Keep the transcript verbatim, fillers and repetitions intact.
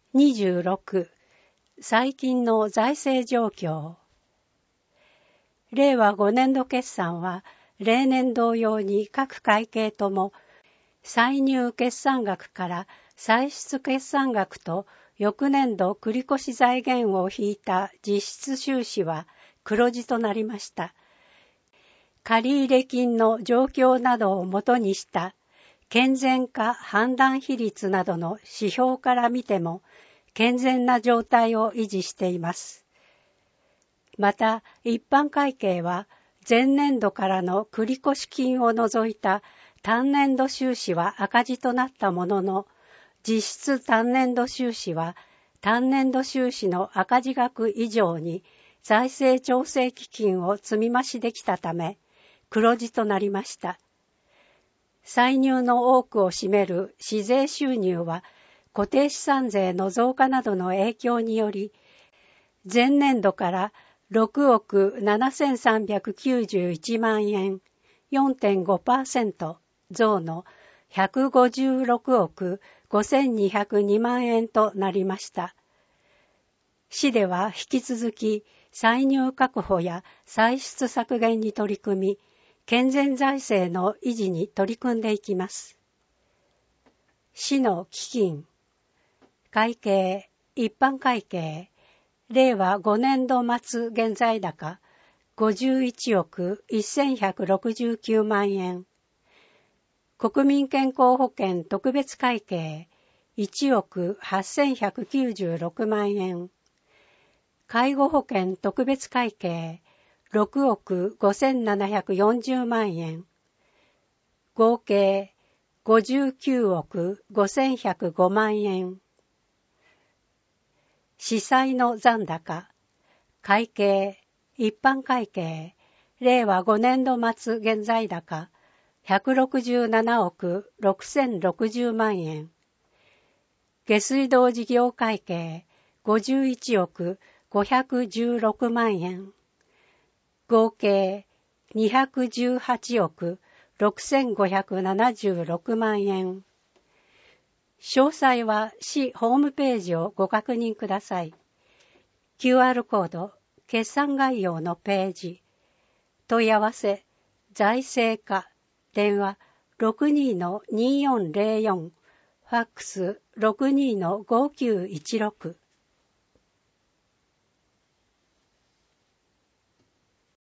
にじゅうろく、最近の財政状況。れいわごねんど決算は、例年同様に各会計とも、歳入決算額から歳出決算額と翌年度繰越財源を引いた実質収支は黒字となりました。借入金の状況などをもとにした健全化判断比率などの指標から見ても健全な状態を維持しています。また一般会計は前年度からの繰越金を除いた単年度収支は赤字となったものの、実質単年度収支は単年度収支の赤字額以上に財政調整基金を積み増しできたため、黒字となりました。歳入の多くを占める市税収入は固定資産税の増加などの影響により、前年度からろくおくななせんさんびゃくきゅうじゅういちまんえん、よんてんごパーセント 増のひゃくごじゅうろくおくごせんにひゃくにまんえんとなりました。市では引き続き歳入確保や歳出削減に取り組み、健全財政の維持に取り組んでいきます。市の基金、会計、一般会計、れいわごねんど末現在高ごじゅういちおくせんひゃくろくじゅうきゅうまんえん。国民健康保険特別会計いちおくはっせんひゃくきゅうじゅうろくまんえん。介護保険特別会計ろくおくごせんななひゃくよんじゅうまんえん。合計ごじゅうきゅうおくごせんひゃくごまんえん。司債の残高、会計、一般会計、れいわごねんど末現在高、ひゃくろくじゅうななおくろくせんろくじゅうまんえん。下水道事業会計、ごじゅういちおくごひゃくじゅうろくまんえん。合計、にひゃくじゅうはちおくろくせんごひゃくななじゅうろくまんえん。詳細は市ホームページをご確認ください。キューアール コード、決算概要のページ。問い合わせ、財政課、電話 ろくにのにーよんぜろよん、ファックス ろくにのごきゅういちろく。